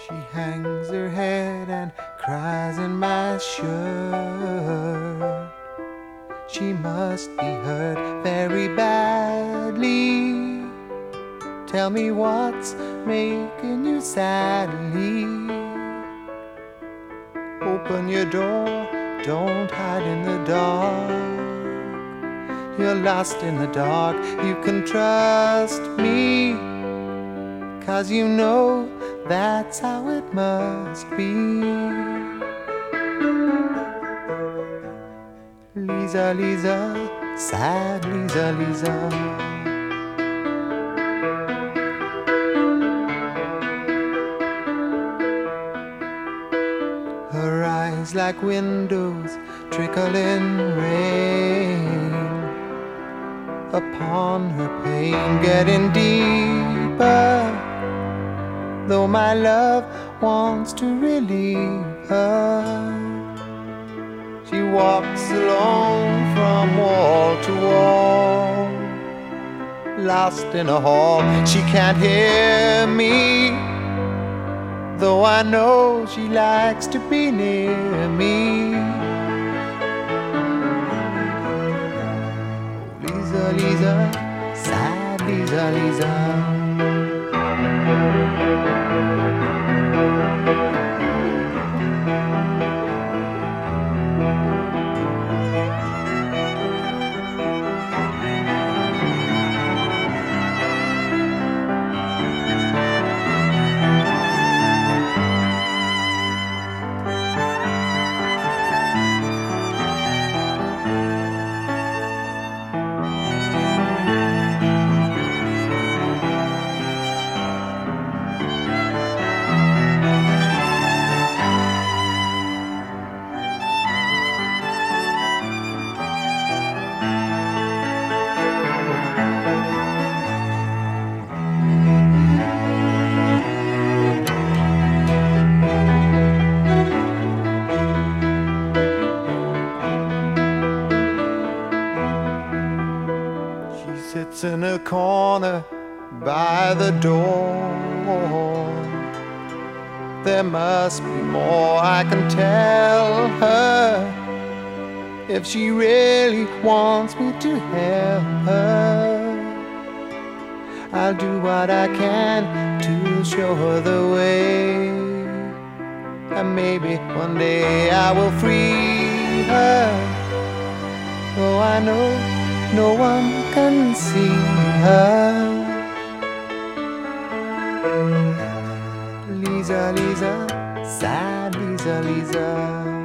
She hangs her head and cries in my shirt. She must be hurt very badly. Tell me what's making you sadly. Open your door, don't hide in the dark. You're lost in the dark, you can trust me, 'cause you know that's how it must be. Lisa, Lisa, sad Lisa, Lisa. Her eyes like windows trickling rain upon her pain, getting deeper. Though my love wants to relieve her, she walks alone from wall to wall, lost in a hall. She can't hear me, though I know she likes to be near me. Oh, Lisa, Lisa, sad Lisa, Lisa. Sits in a corner by the door. There must be more I can tell her, if she really wants me to help her. I'll do what I can to show her the way, and maybe one day I will free her. Though I know no one can see her. Lisa, Lisa, sad Lisa, Lisa.